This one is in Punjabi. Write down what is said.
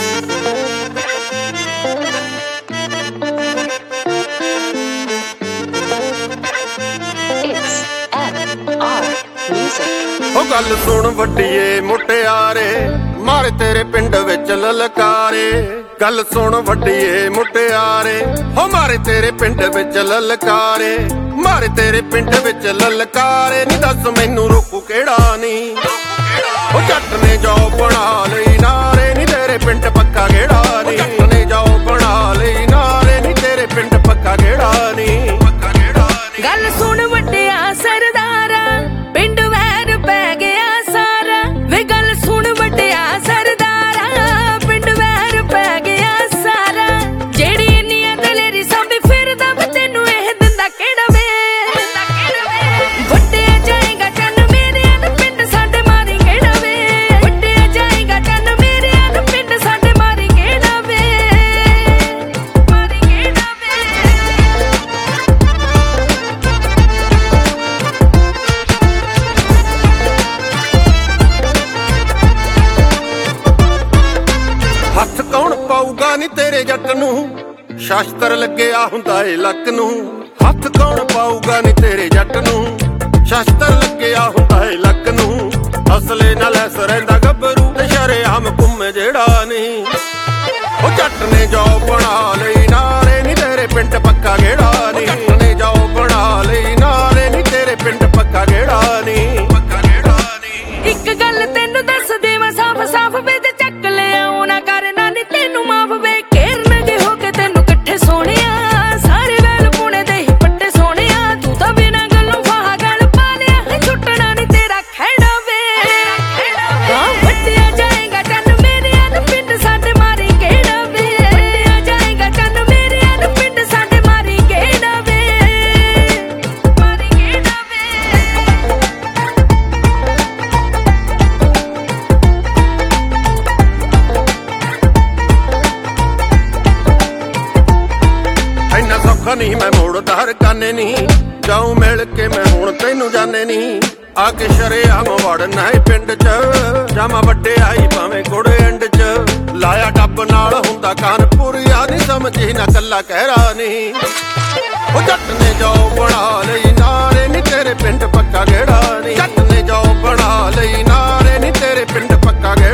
ਉਹ ਗੱਲ ਸੁਣ ਵੱਡੀਏ ਮੁਟਿਆਰੇ, ਮਾਰੇ ਤੇਰੇ ਪਿੰਡ ਵਿੱਚ ਲਲਕਾਰੇ। ਗੱਲ ਸੁਣ ਵੱਡੀਏ ਮੁਟਿਆਰੇ, ਹੋ ਮਾਰੇ ਤੇਰੇ ਪਿੰਡ ਵਿੱਚ ਲਲਕਾਰੇ। ਮਾਰੇ ਤੇਰੇ ਪਿੰਡ ਵਿੱਚ ਲਲਕਾਰੇ, ਨੀ ਦੱਸ ਮੈਨੂੰ ਰੋਕੂ ਕਿਹੜਾ ਨੀ। ਉਹ ਜੱਟ ਨੇ ਜੋ ਬਣਾ ਲਈ ਨਾਰੇ, ਨੀ ਤੇਰੇ ਪਿੰਡ ਪੱਕਾ ਕਿਹੜਾ ਨੀ। ਜੱਟ ਨੇ ਜੋ ਬਣਾ ਲਈ ਨਾਰੇ, ਨੀ ਤੇਰੇ ਪਿੰਡ ਪੱਕਾ ਕਿਹੜਾ ਨੀ। ਗੱਲ ਸੁਣ ਵੱਡਿਆ ਸਰਦਾਰਾ, ਪਿੰਡ ਵੈਰ ਪੈ ਗਿਆ ਸਾਰਾ। ਵੇ ਗੱਲ ਸੁਣ ਵੱਡਿਆ ਸਰਦਾਰਾ, ਪਿੰਡ ਵੈਰ ਪੈ ਗਿਆ ਸਾਰਾ। ਜਿਹੜੀ ਇੰਨੀਆਂ ਦਲੇਰੀ ਸਾਂਭੀ ਫਿਰਦਾ ਵੇ, ਤੈਨੂੰ ਇਹ ਦਿੰਦਾ ਕਿਹੜਾ ਵੇ। ਵੱਡਿਆ ਜਾਏਗਾ ਚੰਨ ਮੇਰਿਆਂ ਦਾ, ਪਿੰਡ ਸਾਡੇ ਮਾਰੀ ਕਿਹੜਾ ਵੇ। ਵੱਡਿਆ ਜਾਏਗਾ ਚੰਨ ਮੇਰਿਆਂ ਦਾ, ਪਿੰਡ ਸਾਡੇ ਮਾਰੀ ਕਿਹੜਾ ਵੇ। ਮਾਰੀ ਕਿਹੜਾ ਵੇ। ਹੱਥ ਕੌਣ ਪਾਊਗਾ ਨੀ ਤੇਰੇ ਜੱਟ ਨੂੰ, ਸ਼ਾਸਤਰ ਲੱਗਿਆ ਹੁੰਦਾ ਏ ਲੱਕ ਨੂੰ। ਹੱਥ ਕੌਣ ਪਾਊਗਾ ਨੀ ਤੇਰੇ ਜੱਟ ਨੂੰ, ਸ਼ਾਸਤਰ ਲੱਗਿਆ ਹੁੰਦਾ ਏ ਲੱਕ ਨੂੰ। ਅਸਲੇ ਨਾਲ ਐਸ ਰਹਿੰਦਾ ਗੱਭਰੂ, ਤੇ ਸ਼ਰੇਆਮ ਘੁੰਮੇ ਜਿਹੜਾ ਨਹੀਂ। ਉਹ ਜੱਟ ਨੇ ਜੋ ਬਣਾ ਲਈ ਨਾਰੇ, ਨੀ ਤੇਰੇ ਪਿੰਡ ਪੱਕਾ ਕਿਹੜਾ ਨੀ। ਜੱਟ ਨੇ ਜੋ ਬਣਾ ਲਈ ਨਾਰੇ, ਨੀ ਤੇਰੇ ਪਿੰਡ ਪੱਕਾ ਕਿਹੜਾ ਨੀ। ਪੱਕਾ ਕਿਹੜਾ ਨੀ। ਇੱਕ ਗੱਲ ਤੈਨੂੰ ਦੱਸ ਦੇਵਾਂ ਸਾਫ਼ ਸਾਫ਼ ਵੇ, ਤੇ ਚੱਕ ਲਿਆ ਨਾ ਕਰਨਾ ਨੀ ਤੈਨੂੰ ਮਾਫ ਵੇ। ਘੇਰਨਗੇ ਹੋ ਕੇ ਤੈਨੂੰ ਇਕੱਠੇ ਸੋਹਣਿਆ, ਸਾਰੇ ਵੈਲ ਪੁਣੇ ਦੇ ਹੀ ਪੱਟੇ ਸੋਹਣਿਆ। ਤੂੰ ਤਾਂ ਬਿਨਾਂ ਗੱਲੋਂ ਫਾਹਾ ਗੱਲ ਪਾ ਲਿਆ, ਛੁੱਟਣਾ ਨੀ ਤੇਰਾ ਖਹਿੜਾ ਵੇ। ਹਾਂ ਵੱਡਿਆ ਜਾਏਗਾ ਚੰਨ ਮੇਰਿਆਂ ਦਾ, ਪਿੰਡ ਸਾਡੇ ਮਾਰੀ ਕਿਹੜਾ ਵੇ। ਵੱਡਿਆ ਜਾਏਗਾ ਚੰਨ ਮੇਰਿਆਂ ਦਾ, ਪਿੰਡ ਸਾਡੇ ਮਾਰੀ ਕਿਹੜਾ ਵੇ। ਮਾਰੀ ਕਿਹੜਾ ਵੇ। ਇੰਨਾ ਸੌਖਾ ਨਹੀਂ ਮੈਂ ਮੋੜਦਾ ਹਰਕਾਨੇ ਨਹੀਂ। ਜਾਉ ਮਿਲ ਕੇ ਮੈਂ ਹੁਣ ਤੈਨੂੰ ਜਾਣੇ ਨਹੀਂ। ਆ ਕੇ ਸ਼ਰੇਆਮ ਵੜਨਾ ਏ ਪਿੰਡ ਚ, ਜਾਮਾ ਵੱਡੇ ਆਈ ਭਾਵੇਂ ਕੋੜੇ ਐਂਡ ਚ। ਲਾਇਆ ਡੱਬ ਨਾਲ ਹੁੰਦਾ ਕਾਨਪੁਰੀਆ, ਨੀ ਸਮਝੀ ਨਾ ਕੱਲਾ ਕਹਿਰਾ ਨਹੀਂ। ਉਹ ਜੱਟ ਨੇ ਜੋ ਬਣਾ ਲਈ ਨਾਰੇ, ਨੀ ਤੇਰੇ ਪਿੰਡ ਪੱਕਾ ਕਿਹੜਾ ਨੀ। ਜੱਟ ਨੇ ਜੋ ਬਣਾ ਲਈ ਨਾਰੇ, ਨੀ ਤੇਰੇ ਪਿੰਡ ਪੱਕਾ ਕਿਹੜਾ